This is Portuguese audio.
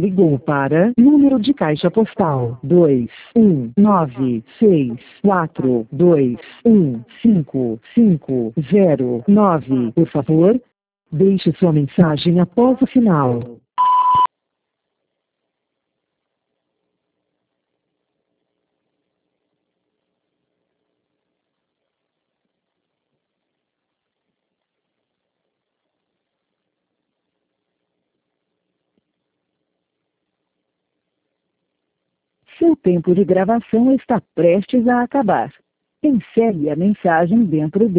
ligou para número de caixa postal 21964215509. Por favor, deixe sua mensagem após o sinal. Seu tempo de gravação está prestes a acabar. Insere a mensagem dentro